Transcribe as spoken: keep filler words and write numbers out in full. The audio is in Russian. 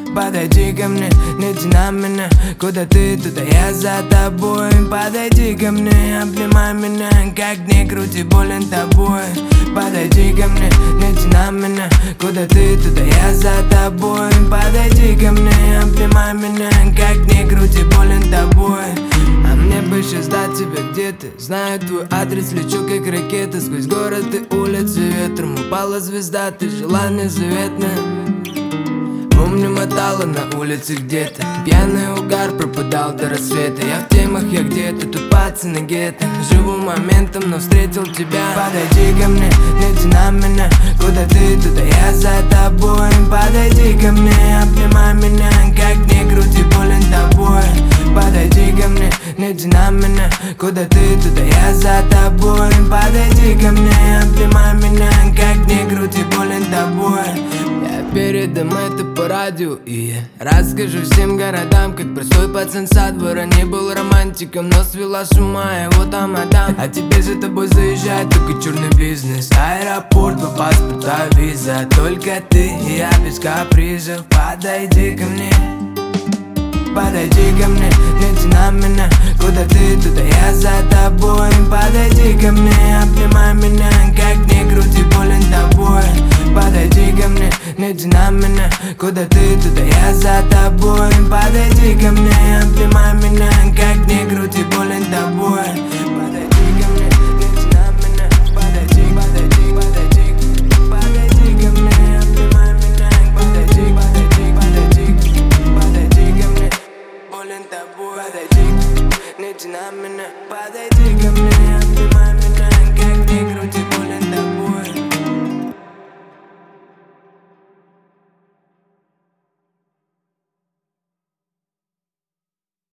Подойди ко мне, не тяни меня. Куда ты, туда я за тобой. Подойди ко мне, обнимай меня. Как ни крути, болен тобой. Подойди ко мне, не тяни меня. Куда ты, туда я за тобой. Подойди ко мне, обнимай меня. Как ни крути, болен тобой. А мне бы сейчас дать тебя, где ты. Знаю твой адрес, лечу как ракета. Сквозь город и улицы ветром упала звезда. Ты желание заветное. Помню, мотала на улице где-то. Пьяный угар пропадал до рассвета. Я в темах, я где-то, тут пацаны гетто. Живу моментом, но встретил тебя. Подойди ко мне, не тяни меня. Куда ты, туда я за тобой. Подойди ко мне, обнимай меня. Как ни крути, болен тобой. Подойди ко мне, не тяни меня. Куда ты, туда я за тобой. Подойди ко мне, обнимай меня. Как ни крути, болен тобой. Я передам это по радио и я расскажу всем городам, как простой пацан со двора. Не был романтиком, но свела с ума его там и там. А теперь за тобой заезжает только черный бизнес. Аэропорт, по паспорту виза. Только ты и я без капризов. Подойди ко мне, подойди ко мне, не тяни меня. Куда ты, туда я за тобой. Подойди ко мне, обнимай меня. Как ни крути, болен тобой. Подойди ко мне, не тяни меня. Куда ты, туда я за тобой. Подойди ко мне.